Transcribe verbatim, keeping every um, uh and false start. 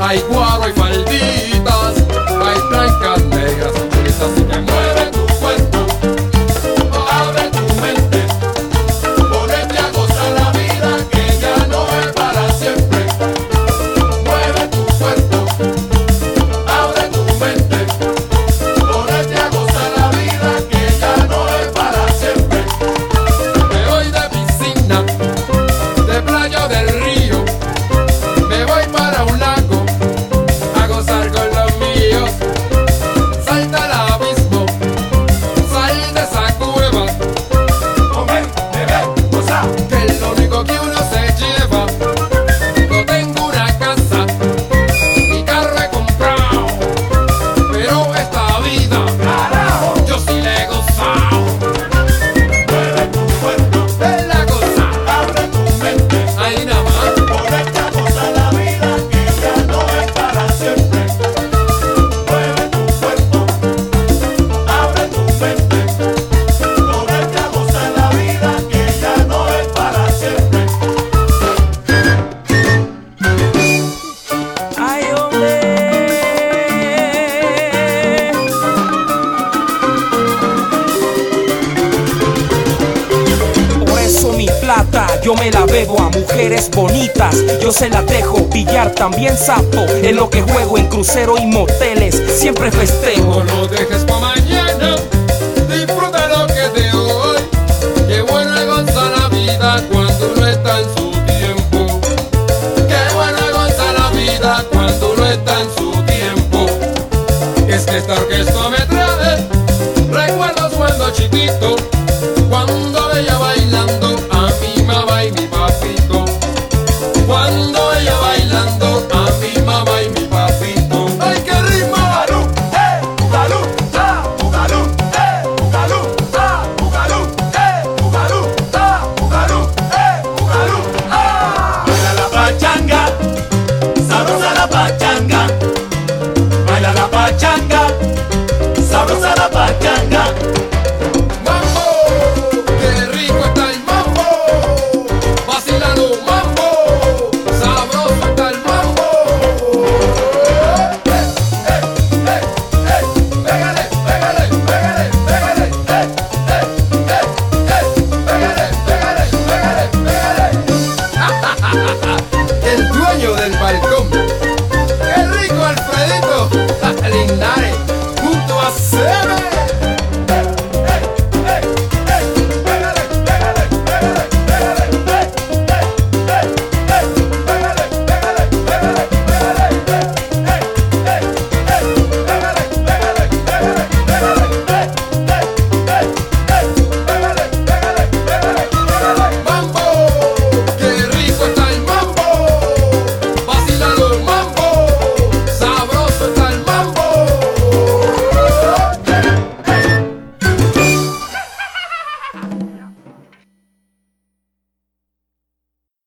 hay guaro, hay falditas, hay blancas, negras, bonitas y que mueve tu cuerpo. Abre tu mente, ponete a gozar la vida que ya no es para siempre. Mueve tu cuerpo, abre tu mente, ponete a gozar la vida que ya no es para siempre. Me voy de piscina, de playa o del río, me voy para un lago a gozar con los míos. Salta al abismo, sal de esa cueva, comer, beber, gozar, que es lo único que uno se lleva. No tengo una casa ni carro he comprado, pero esta vida, carajo, yo sí le he gozado. Mueve tu cuerpo, de la cosa, abre tu mente, ahí nada más. Ponete a gozar la vida que ya no es para siempre. Mueve tu cuerpo, abre tu mente, ponete a gozar la vida que ya no es para siempre. Ay, hombre. Por eso mi plata yo me la bebo a mujeres bonitas. Yo se la dejo pillar también sapo. En lo que juego en crucero y moteles siempre festejo. No lo dejes pa' mañana, disfruta lo que de hoy. Qué bueno es gozar la vida cuando uno está en su tiempo. Qué bueno es gozar la vida cuando uno está en su tiempo. Es que esta orquesta me